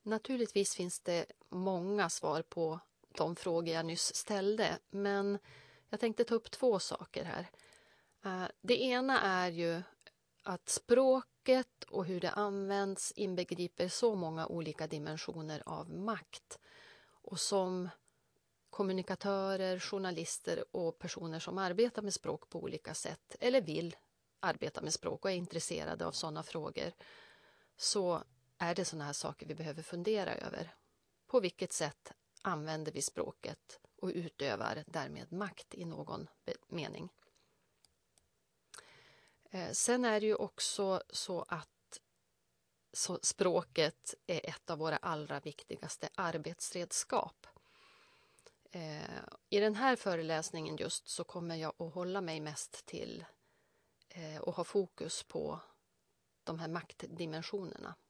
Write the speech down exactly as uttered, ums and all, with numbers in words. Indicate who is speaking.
Speaker 1: Naturligtvis finns det många svar på de frågor jag nyss ställde, men jag tänkte ta upp två saker här. Det ena är ju att språket och hur det används inbegriper så många olika dimensioner av makt. Och som kommunikatörer, journalister och personer som arbetar med språk på olika sätt eller vill arbeta med språk och är intresserade av sådana frågor, så är det sådana här saker vi behöver fundera över. På vilket sätt använder vi språket och utövar därmed makt i någon mening? Sen är det ju också så att så språket är ett av våra allra viktigaste arbetsredskap. I den här föreläsningen just så kommer jag att hålla mig mest till och ha fokus på de här maktdimensionerna.